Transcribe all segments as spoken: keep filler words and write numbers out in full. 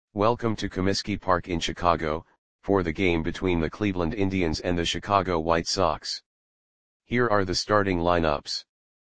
Welcome to Comiskey Park in Chicago, for the game between the Cleveland Indians and the Chicago White Sox. Here are the starting lineups.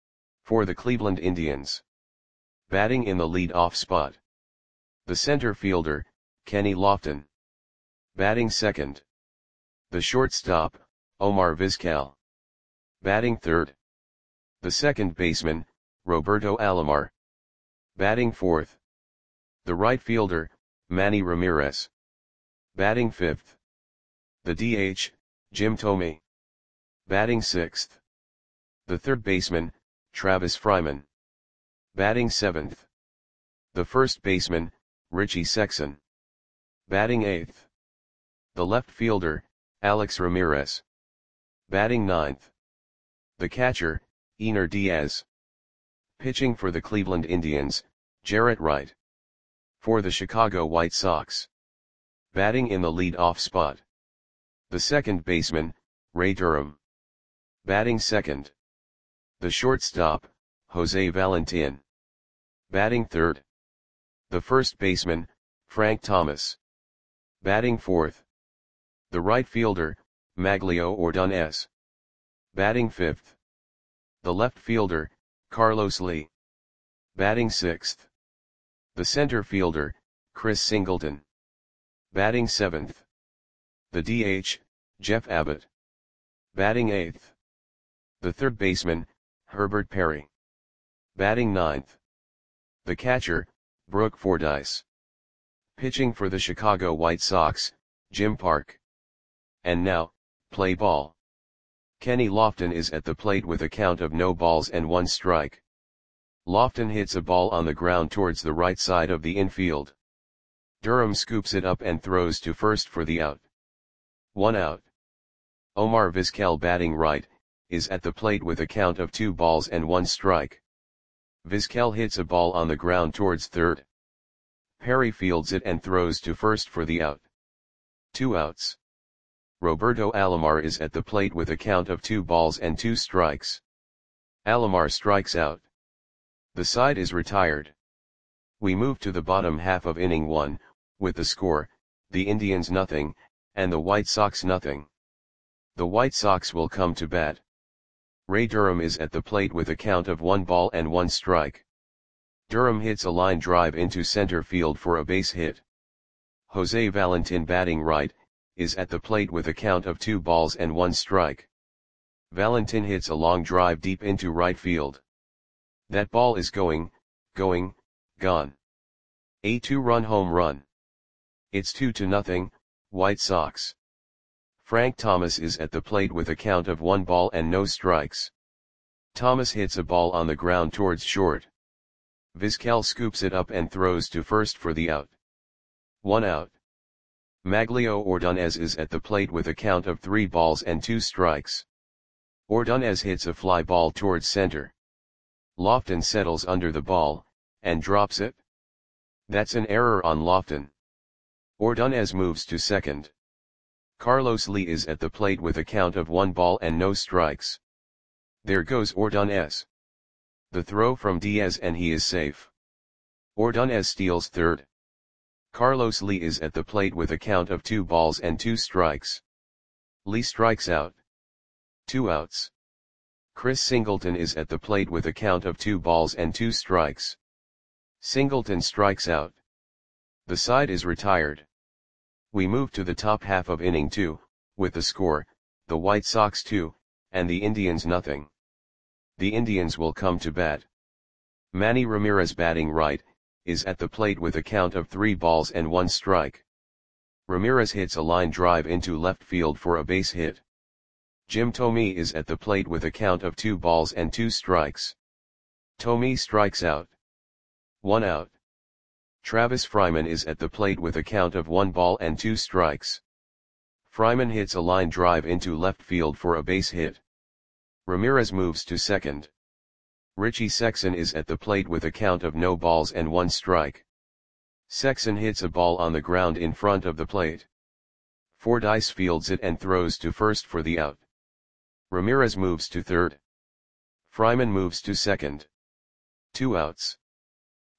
For the Cleveland Indians. Batting in the lead-off spot. The center fielder, Kenny Lofton. Batting second. The shortstop, Omar Vizquel. Batting third. The second baseman, Roberto Alomar. Batting fourth. The right fielder, Manny Ramirez. Batting fifth. The D H, Jim Thome. Batting sixth. The third baseman, Travis Fryman. Batting seventh. The first baseman, Richie Sexson. Batting eighth. The left fielder, Alex Ramirez. Batting ninth. The catcher, Einar Diaz. Pitching for the Cleveland Indians, Jarrett Wright. For the Chicago White Sox. Batting in the lead-off spot. The second baseman, Ray Durham. Batting second. The shortstop, Jose Valentin. Batting third. The first baseman, Frank Thomas. Batting fourth. The right fielder, Maglio Ordonez. Batting fifth. The left fielder, Carlos Lee. Batting sixth. The center fielder, Chris Singleton. Batting seventh. The D H, Jeff Abbott. Batting eighth. The third baseman, Herbert Perry. Batting ninth. The catcher, Brooke Fordyce. Pitching for the Chicago White Sox, Jim Park. And now, play ball. Kenny Lofton is at the plate with a count of no balls and one strike. Lofton hits a ball on the ground towards the right side of the infield. Durham scoops it up and throws to first for the out. One out. Omar Vizquel, batting right, is at the plate with a count of two balls and one strike. Vizquel hits a ball on the ground towards third. Perry fields it and throws to first for the out. Two outs. Roberto Alomar is at the plate with a count of two balls and two strikes. Alomar strikes out. The side is retired. We move to the bottom half of inning one, with the score, the Indians nothing, and the White Sox nothing. The White Sox will come to bat. Ray Durham is at the plate with a count of one ball and one strike. Durham hits a line drive into center field for a base hit. Jose Valentin, batting right, is at the plate with a count of two balls and one strike. Valentin hits a long drive deep into right field. That ball is going, going, gone. A two-run home run. It's two to nothing, White Sox. Frank Thomas is at the plate with a count of one ball and no strikes. Thomas hits a ball on the ground towards short. Vizquel scoops it up and throws to first for the out. One out. Maglio Ordonez is at the plate with a count of three balls and two strikes. Ordonez hits a fly ball towards center. Lofton settles under the ball, and drops it. That's an error on Lofton. Ordonez moves to second. Carlos Lee is at the plate with a count of one ball and no strikes. There goes Ordonez. The throw from Diaz and he is safe. Ordonez steals third. Carlos Lee is at the plate with a count of two balls and two strikes. Lee strikes out. Two outs. Chris Singleton is at the plate with a count of two balls and two strikes. Singleton strikes out. The side is retired. We move to the top half of inning two, with the score, the White Sox two, and the Indians nothing. The Indians will come to bat. Manny Ramirez, batting right, is at the plate with a count of three balls and one strike. Ramirez hits a line drive into left field for a base hit. Jim Thome is at the plate with a count of two balls and two strikes. Thome strikes out. One out. Travis Fryman is at the plate with a count of one ball and two strikes. Fryman hits a line drive into left field for a base hit. Ramirez moves to second. Richie Sexson is at the plate with a count of no balls and one strike. Sexson hits a ball on the ground in front of the plate. Fordyce fields it and throws to first for the out. Ramirez moves to third. Fryman moves to second. Two outs.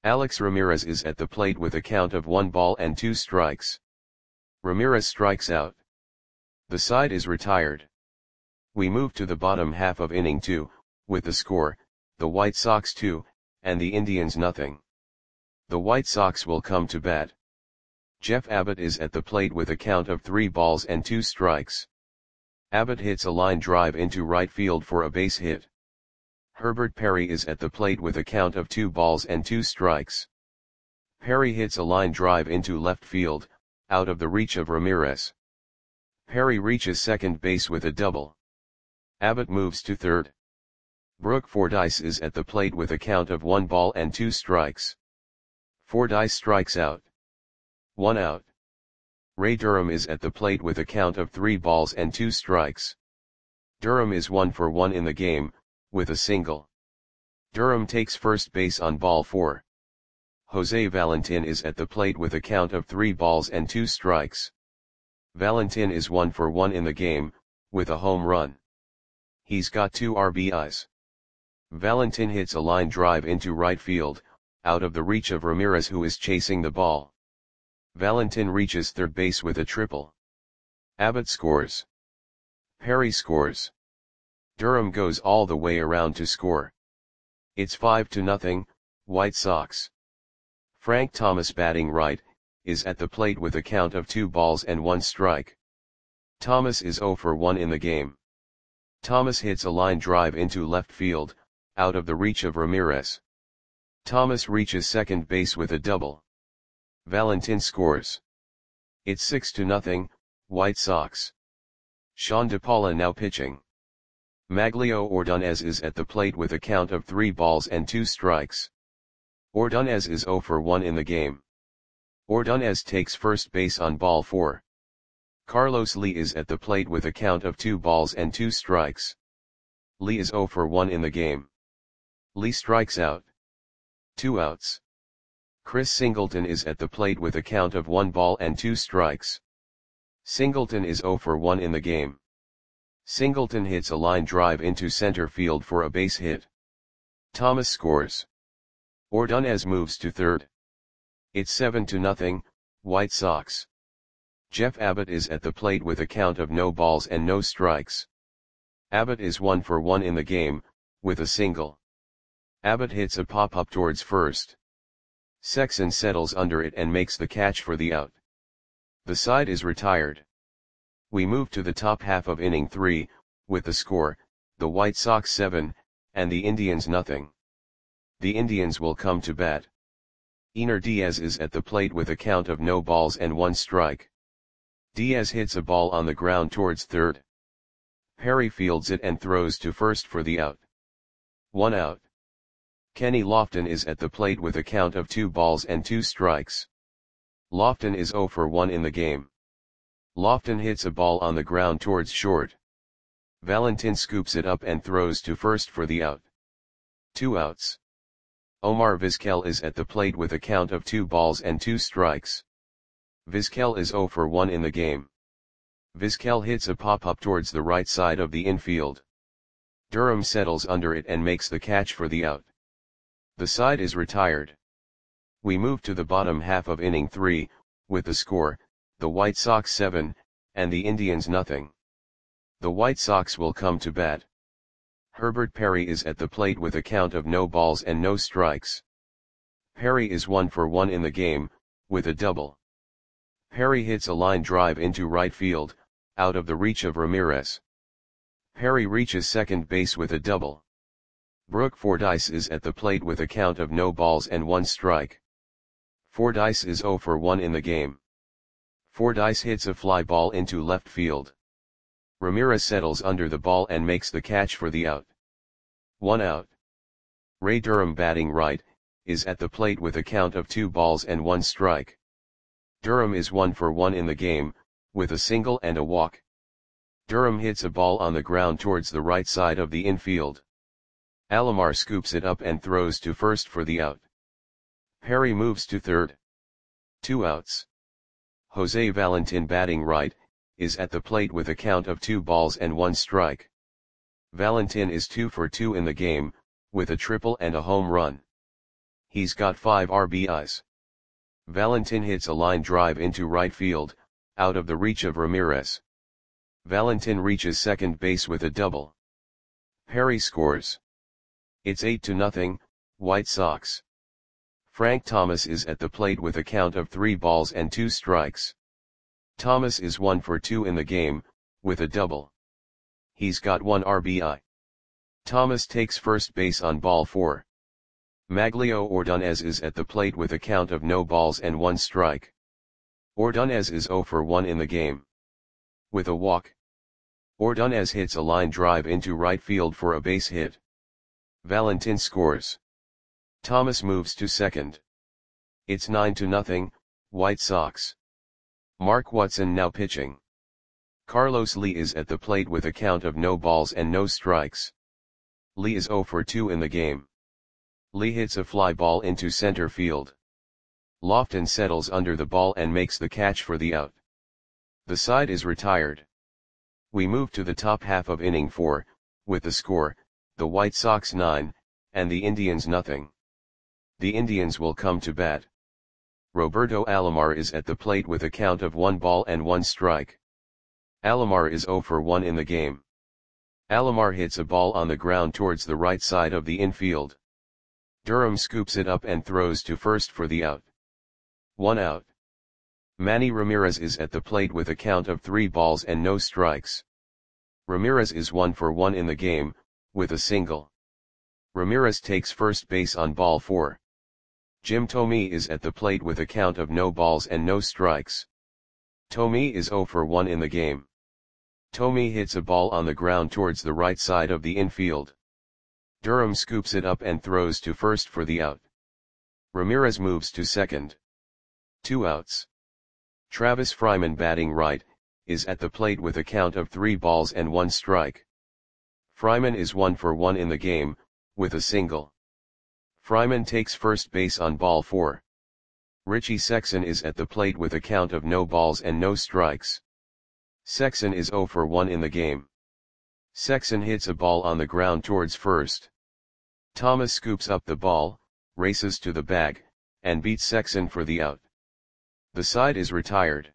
Alex Ramirez is at the plate with a count of one ball and two strikes. Ramirez strikes out. The side is retired. We move to the bottom half of inning two, with the score, the White Sox two, and the Indians nothing. The White Sox will come to bat. Jeff Abbott is at the plate with a count of three balls and two strikes. Abbott hits a line drive into right field for a base hit. Herbert Perry is at the plate with a count of two balls and two strikes. Perry hits a line drive into left field, out of the reach of Ramirez. Perry reaches second base with a double. Abbott moves to third. Brooke Fordyce is at the plate with a count of one ball and two strikes. Fordyce strikes out. One out. Ray Durham is at the plate with a count of three balls and two strikes. Durham is one for one in the game, with a single. Durham takes first base on ball four. Jose Valentin is at the plate with a count of three balls and two strikes. Valentin is one for one in the game, with a home run. He's got two R B Is. Valentin hits a line drive into right field, out of the reach of Ramirez who is chasing the ball. Valentin reaches third base with a triple. Abbott scores. Perry scores. Durham goes all the way around to score. It's five to nothing, White Sox. Frank Thomas batting right, is at the plate with a count of two balls and one strike. Thomas is zero for one in the game. Thomas hits a line drive into left field, out of the reach of Ramirez. Thomas reaches second base with a double. Valentin scores. It's six to nothing, White Sox. Sean DePaula now pitching. Maglio Ordonez is at the plate with a count of three balls and two strikes. Ordonez is zero for one in the game. Ordonez takes first base on ball four. Carlos Lee is at the plate with a count of two balls and two strikes. Lee is zero for one in the game. Lee strikes out. Two outs. Chris Singleton is at the plate with a count of one ball and two strikes. Singleton is zero for one in the game. Singleton hits a line drive into center field for a base hit. Thomas scores. Ordonez moves to third. It's seven to nothing, White Sox. Jeff Abbott is at the plate with a count of no balls and no strikes. Abbott is one for one in the game, with a single. Abbott hits a pop-up towards first. Sexson settles under it and makes the catch for the out. The side is retired. We move to the top half of inning three, with the score, the White Sox seven, and the Indians nothing. The Indians will come to bat. Ener Diaz is at the plate with a count of no balls and one strike. Diaz hits a ball on the ground towards third. Perry fields it and throws to first for the out. One out. Kenny Lofton is at the plate with a count of two balls and two strikes. Lofton is zero for one in the game. Lofton hits a ball on the ground towards short. Valentin scoops it up and throws to first for the out. Two outs. Omar Vizquel is at the plate with a count of two balls and two strikes. Vizquel is zero for one in the game. Vizquel hits a pop-up towards the right side of the infield. Durham settles under it and makes the catch for the out. The side is retired. We move to the bottom half of inning three, with the score, the White Sox seven, and the Indians nothing. The White Sox will come to bat. Herbert Perry is at the plate with a count of no balls and no strikes. Perry is one for one in the game, with a double. Perry hits a line drive into right field, out of the reach of Ramirez. Perry reaches second base with a double. Brooke Fordyce is at the plate with a count of no balls and one strike. Fordyce is zero for one in the game. Fordyce hits a fly ball into left field. Ramirez settles under the ball and makes the catch for the out. One out. Ray Durham batting right, is at the plate with a count of two balls and one strike. Durham is one for one in the game, with a single and a walk. Durham hits a ball on the ground towards the right side of the infield. Alomar scoops it up and throws to first for the out. Perry moves to third. Two outs. Jose Valentin batting right, is at the plate with a count of two balls and one strike. Valentin is two for two in the game, with a triple and a home run. He's got five R B Is. Valentin hits a line drive into right field, out of the reach of Ramirez. Valentin reaches second base with a double. Perry scores. It's eight to nothing, White Sox. Frank Thomas is at the plate with a count of three balls and two strikes. Thomas is one for two in the game, with a double. He's got one R B I. Thomas takes first base on ball four. Maglio Ordonez is at the plate with a count of no balls and one strike. Ordonez is zero for one in the game. With a walk. Ordonez hits a line drive into right field for a base hit. Valentin scores. Thomas moves to second. It's nine to nothing, White Sox. Mark Watson now pitching. Carlos Lee is at the plate with a count of no balls and no strikes. Lee is zero for two in the game. Lee hits a fly ball into center field. Lofton settles under the ball and makes the catch for the out. The side is retired. We move to the top half of inning four, with the score, the White Sox nine, and the Indians nothing. The Indians will come to bat. Roberto Alomar is at the plate with a count of one ball and one strike. Alomar is zero for one in the game. Alomar hits a ball on the ground towards the right side of the infield. Durham scoops it up and throws to first for the out. One out. Manny Ramirez is at the plate with a count of three balls and no strikes. Ramirez is one for one in the game, with a single. Ramirez takes first base on ball four. Jim Thome is at the plate with a count of no balls and no strikes. Thome is zero for one in the game. Thome hits a ball on the ground towards the right side of the infield. Durham scoops it up and throws to first for the out. Ramirez moves to second. Two outs. Travis Fryman, batting right, is at the plate with a count of three balls and one strike. Fryman is one for one in the game, with a single. Fryman takes first base on ball four. Richie Sexson is at the plate with a count of no balls and no strikes. Sexson is zero for one in the game. Sexson hits a ball on the ground towards first. Thomas scoops up the ball, races to the bag, and beats Sexson for the out. The side is retired.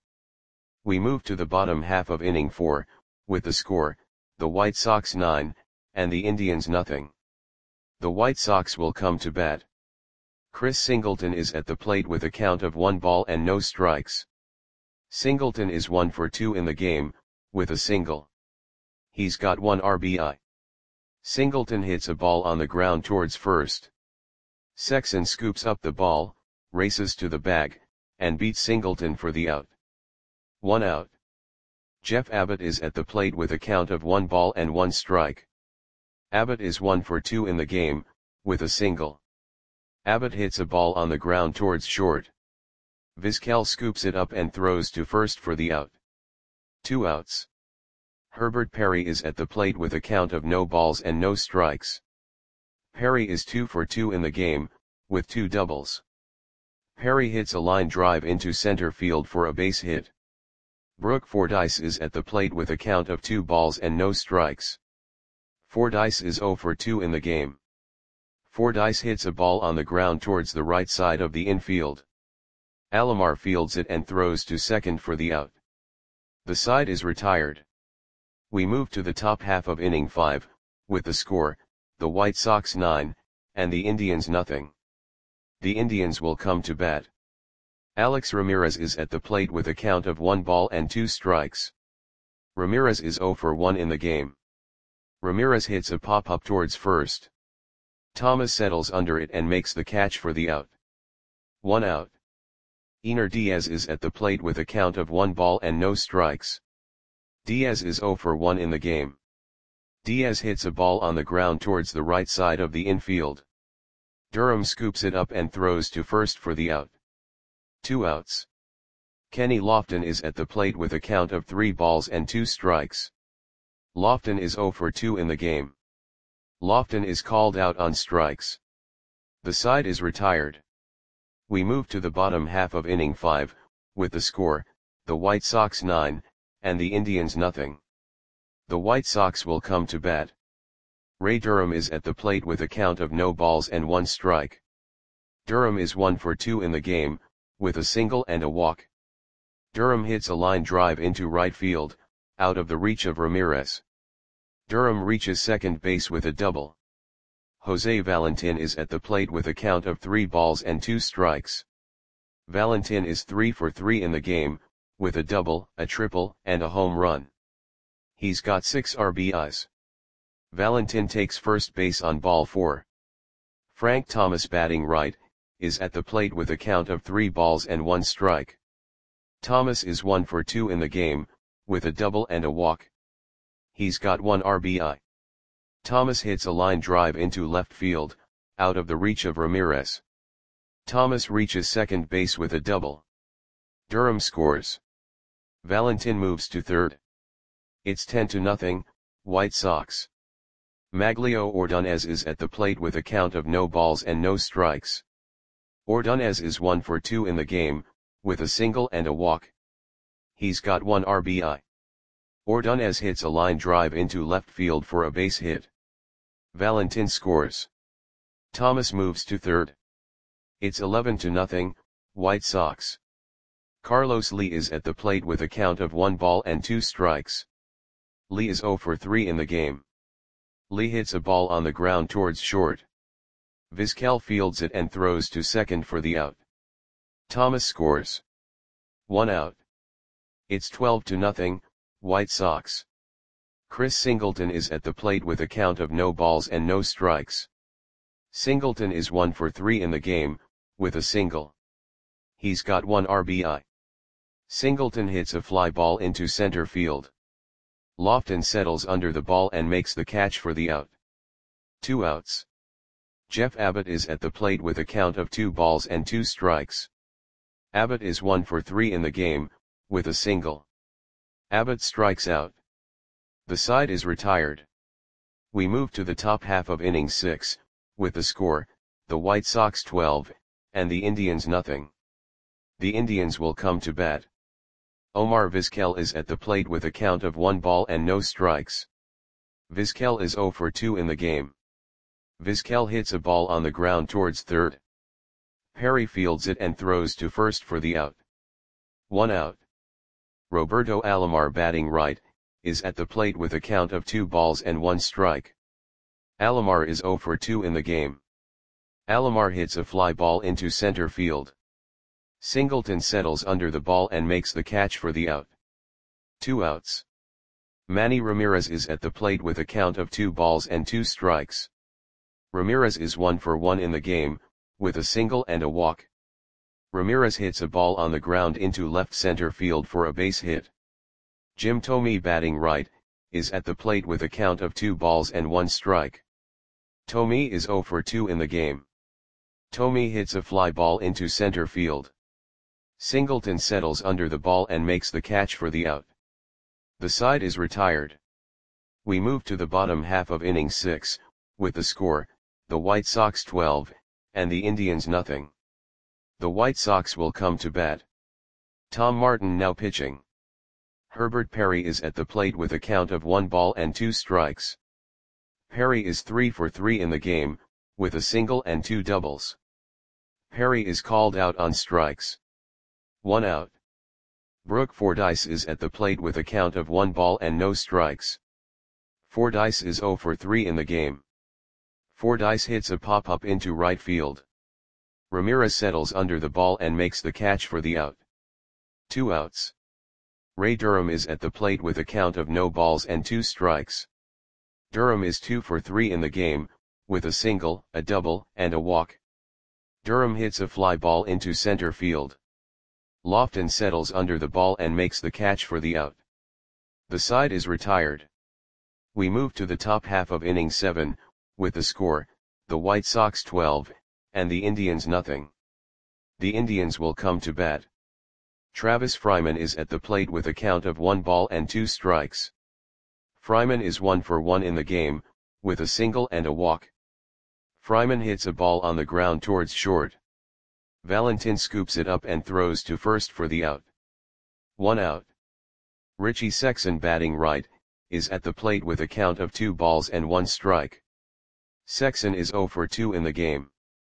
We move to the bottom half of inning four, with the score, the White Sox nine, and the Indians nothing. The White Sox will come to bat. Chris Singleton is at the plate with a count of one ball and no strikes. Singleton is one for two in the game, with a single. He's got one R B I. Singleton hits a ball on the ground towards first. Sexson scoops up the ball, races to the bag, and beats Singleton for the out. One out. Jeff Abbott is at the plate with a count of one ball and one strike. Abbott is one for two in the game, with a single. Abbott hits a ball on the ground towards short. Vizquel scoops it up and throws to first for the out. Two outs. Herbert Perry is at the plate with a count of no balls and no strikes. Perry is two for two in the game, with two doubles. Perry hits a line drive into center field for a base hit. Brooke Fordyce is at the plate with a count of two balls and no strikes. Fordyce is zero for two in the game. Fordyce hits a ball on the ground towards the right side of the infield. Alomar fields it and throws to second for the out. The side is retired. We move to the top half of inning five, with the score, the White Sox nine, and the Indians nothing. The Indians will come to bat. Alex Ramirez is at the plate with a count of one ball and two strikes. Ramirez is zero for one in the game. Ramirez hits a pop-up towards first. Thomas settles under it and makes the catch for the out. One out. Ener Diaz is at the plate with a count of one ball and no strikes. Diaz is zero for one in the game. Diaz hits a ball on the ground towards the right side of the infield. Durham scoops it up and throws to first for the out. Two outs. Kenny Lofton is at the plate with a count of three balls and two strikes. Lofton is zero for two in the game. Lofton is called out on strikes. The side is retired. We move to the bottom half of inning five, with the score, the White Sox nine, and the Indians nothing. The White Sox will come to bat. Ray Durham is at the plate with a count of no balls and one strike. Durham is one for two in the game, with a single and a walk. Durham hits a line drive into right field, out of the reach of Ramirez. Durham reaches second base with a double. Jose Valentin is at the plate with a count of three balls and two strikes. Valentin is three for three in the game, with a double, a triple, and a home run. He's got six R B Is. Valentin takes first base on ball four. Frank Thomas, batting right, is at the plate with a count of three balls and one strike. Thomas is one for two in the game, with a double and a walk. He's got one R B I. Thomas hits a line drive into left field, out of the reach of Ramirez. Thomas reaches second base with a double. Durham scores. Valentin moves to third. It's ten to nothing, White Sox. Maglio Ordonez is at the plate with a count of no balls and no strikes. Ordonez is one for two in the game, with a single and a walk. He's got one R B I. Ordonez hits a line drive into left field for a base hit. Valentin scores. Thomas moves to third. It's eleven to nothing, White Sox. Carlos Lee is at the plate with a count of one ball and two strikes. Lee is zero for three in the game. Lee hits a ball on the ground towards short. Vizquel fields it and throws to second for the out. Thomas scores. One out. It's twelve to nothing, White Sox. Chris Singleton is at the plate with a count of no balls and no strikes. Singleton is one for three in the game, with a single. He's got one R B I. Singleton hits a fly ball into center field. Lofton settles under the ball and makes the catch for the out. Two outs. Jeff Abbott is at the plate with a count of two balls and two strikes. Abbott is one for three in the game, with a single. Abbott strikes out. The side is retired. We move to the top half of inning six, with the score, the White Sox twelve, and the Indians nothing. The Indians will come to bat. Omar Vizquel is at the plate with a count of one ball and no strikes. Vizquel is zero for two in the game. Vizquel hits a ball on the ground towards third. Perry fields it and throws to first for the out. One out. Roberto Alomar, batting right, is at the plate with a count of two balls and one strike. Alomar is zero for two in the game. Alomar hits a fly ball into center field. Singleton settles under the ball and makes the catch for the out. Two outs. Manny Ramirez is at the plate with a count of two balls and two strikes. Ramirez is one for one in the game, with a single and a walk. Ramirez hits a ball on the ground into left center field for a base hit. Jim Thome, batting right, is at the plate with a count of two balls and one strike. Thome is zero for two in the game. Thome hits a fly ball into center field. Singleton settles under the ball and makes the catch for the out. The side is retired. We move to the bottom half of inning six, with the score, the White Sox twelve, and the Indians nothing. The White Sox will come to bat. Tom Martin now pitching. Herbert Perry is at the plate with a count of one ball and two strikes. Perry is three for three in the game, with a single and two doubles. Perry is called out on strikes. One out. Brooke Fordyce is at the plate with a count of one ball and no strikes. Fordyce is zero for three in the game. Fordyce hits a pop-up into right field. Ramirez settles under the ball and makes the catch for the out. Two outs. Ray Durham is at the plate with a count of no balls and two strikes. Durham is two for three in the game, with a single, a double, and a walk. Durham hits a fly ball into center field. Lofton settles under the ball and makes the catch for the out. The side is retired. We move to the top half of inning seven, with the score, the White Sox twelve, and the Indians nothing. The Indians will come to bat. Travis Fryman is at the plate with a count of one ball and two strikes. Fryman is one for one in the game, with a single and a walk. Fryman hits a ball on the ground towards short. Valentin scoops it up and throws to first for the out. One out. Richie Sexson, batting right, is at the plate with a count of two balls and one strike. Sexson is zero for two in the game.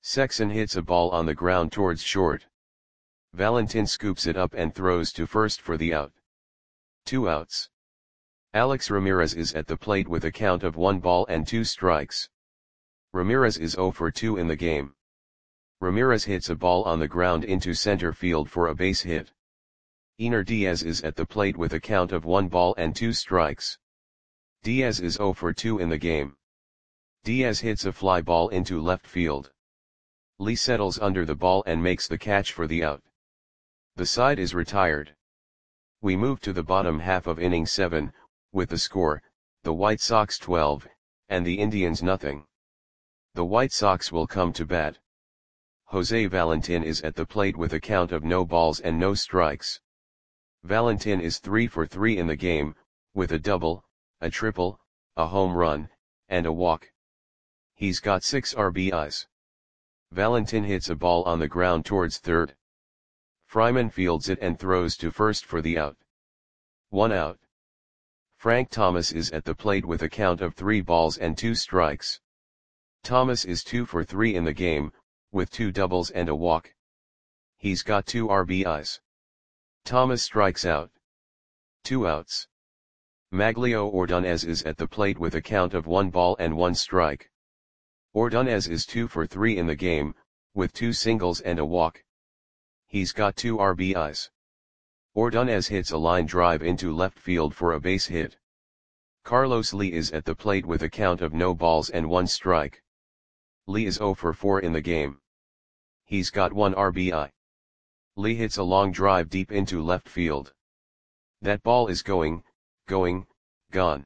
Sexton hits a ball on the ground towards short. Valentin scoops it up and throws to first for the out. Two outs. Alex Ramirez is at the plate with a count of one ball and two strikes. Ramirez is zero for two in the game. Ramirez hits a ball on the ground into center field for a base hit. Ener Diaz is at the plate with a count of one ball and two strikes. Diaz is zero for two in the game. Diaz hits a fly ball into left field. Lee settles under the ball and makes the catch for the out. The side is retired. We move to the bottom half of inning seven, with the score, the White Sox twelve, and the Indians nothing. The White Sox will come to bat. Jose Valentin is at the plate with a count of no balls and no strikes. Valentin is three for three in the game, with a double, a triple, a home run, and a walk. He's got six R B Is. Valentin hits a ball on the ground towards third. Fryman fields it and throws to first for the out. One out. Frank Thomas is at the plate with a count of three balls and two strikes. Thomas is two for three in the game, with two doubles and a walk. He's got two R B Is. Thomas strikes out. Two outs. Maglio Ordonez is at the plate with a count of one ball and one strike. Ordonez is two for three in the game, with two singles and a walk. He's got two R B Is. Ordonez hits a line drive into left field for a base hit. Carlos Lee is at the plate with a count of no balls and one strike. Lee is zero for four in the game. He's got one R B I. Lee hits a long drive deep into left field. That ball is going, going, gone.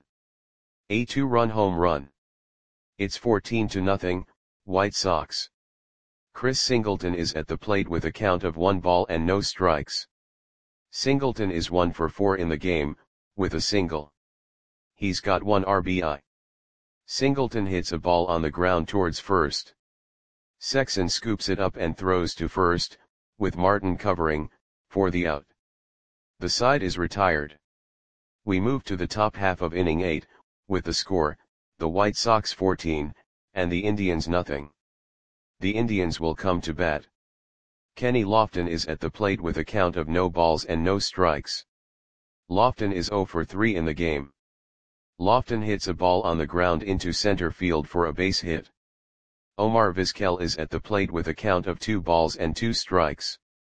A two-run home run. It's fourteen to nothing, White Sox. Chris Singleton is at the plate with a count of one ball and no strikes. Singleton is one for four in the game, with a single. He's got one R B I. Singleton hits a ball on the ground towards first. Sexton scoops it up and throws to first, with Martin covering, for the out. The side is retired. We move to the top half of inning eight, with the score, the White Sox fourteen, and the Indians nothing. The Indians will come to bat. Kenny Lofton is at the plate with a count of no balls and no strikes. Lofton is zero for three in the game. Lofton hits a ball on the ground into center field for a base hit. Omar Vizquel is at the plate with a count of two balls and two strikes.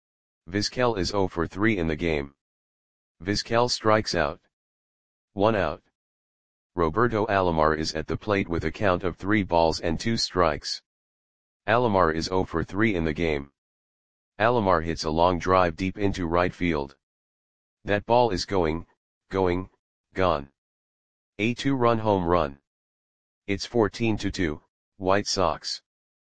Vizquel is zero for three in the game. Vizquel strikes out. One out. Roberto Alomar is at the plate with a count of three balls and two strikes. Alomar is zero for three in the game. Alomar hits a long drive deep into right field. That ball is going, going, gone. A two-run home run. It's fourteen to two, White Sox.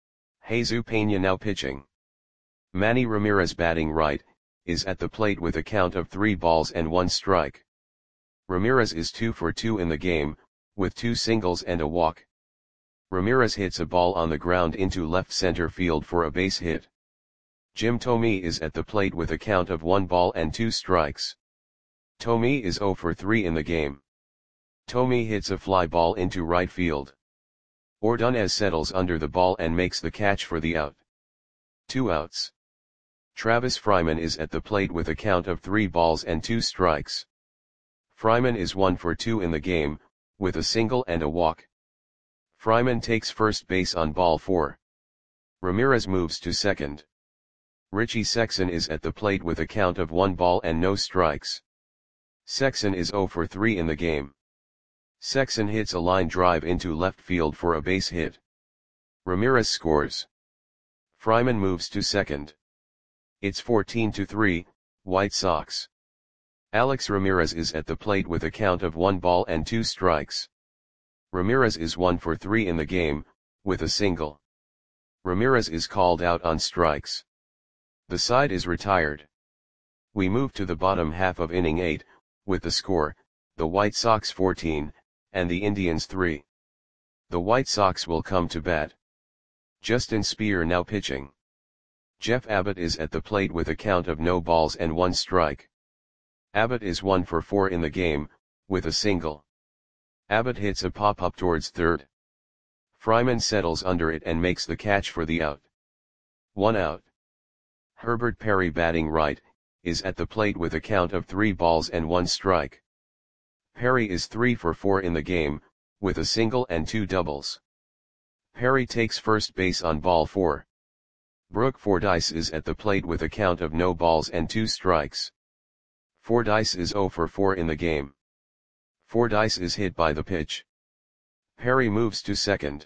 Jesus Peña now pitching. Manny Ramirez batting right, is at the plate with a count of three balls and one strike. Ramirez is two for two in the game, with two singles and a walk. Ramirez hits a ball on the ground into left center field for a base hit. Jim Thome is at the plate with a count of one ball and two strikes. Thome is zero for three in the game. Thome hits a fly ball into right field. Ordonez settles under the ball and makes the catch for the out. Two outs. Travis Fryman is at the plate with a count of three balls and two strikes. Fryman is one for two in the game, with a single and a walk. Fryman takes first base on ball four. Ramirez moves to second. Richie Sexson is at the plate with a count of one ball and no strikes. Sexson is zero for three in the game. Sexson hits a line drive into left field for a base hit. Ramirez scores. Fryman moves to second. It's fourteen to three, White Sox. Alex Ramirez is at the plate with a count of one ball and two strikes. Ramirez is one for three in the game, with a single. Ramirez is called out on strikes. The side is retired. We move to the bottom half of inning eight, with the score, the White Sox fourteen, and the Indians three. The White Sox will come to bat. Justin Speer now pitching. Jeff Abbott is at the plate with a count of no balls and one strike. Abbott is one for four in the game, with a single. Abbott hits a pop-up towards third. Fryman settles under it and makes the catch for the out. one out. Herbert Perry batting right, is at the plate with a count of three balls and one strike. Perry is three for four in the game, with a single and two doubles. Perry takes first base on ball four. Brooke Fordyce is at the plate with a count of no balls and two strikes. Fordyce is zero for four in the game. Fordyce is hit by the pitch. Perry moves to second.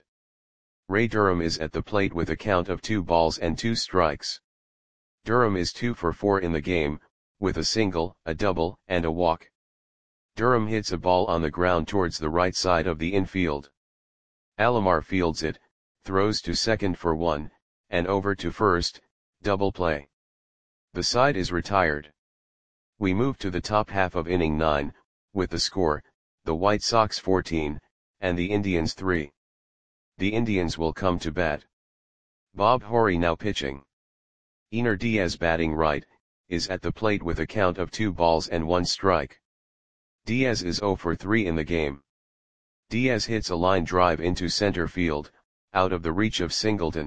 Ray Durham is at the plate with a count of two balls and two strikes. Durham is two for four in the game, with a single, a double, and a walk. Durham hits a ball on the ground towards the right side of the infield. Alomar fields it, throws to second for one, and over to first, double play. The side is retired. We move to the top half of inning nine, with the score, the White Sox fourteen, and the Indians three. The Indians will come to bat. Bob Horry now pitching. Ener Diaz batting right, is at the plate with a count of two balls and one strike. Diaz is zero for three in the game. Diaz hits a line drive into center field, out of the reach of Singleton.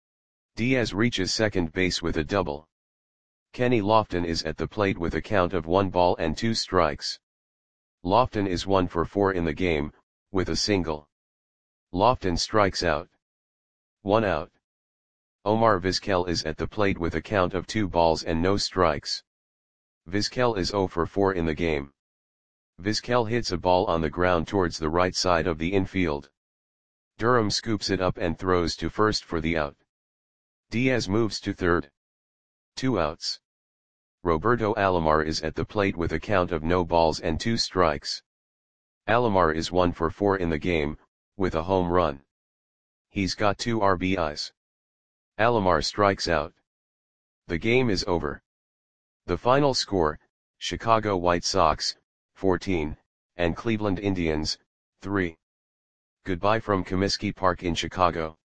Diaz reaches second base with a double. Kenny Lofton is at the plate with a count of one ball and two strikes. Lofton is one for four in the game, with a single. Lofton strikes out. One out. Omar Vizquel is at the plate with a count of two balls and no strikes. Vizquel is zero for four in the game. Vizquel hits a ball on the ground towards the right side of the infield. Durham scoops it up and throws to first for the out. Diaz moves to third. Two outs. Roberto Alomar is at the plate with a count of no balls and two strikes. Alomar is one for four in the game, with a home run. He's got two R B Is. Alomar strikes out. The game is over. The final score, Chicago White Sox, fourteen, and Cleveland Indians, three. Goodbye from Comiskey Park in Chicago.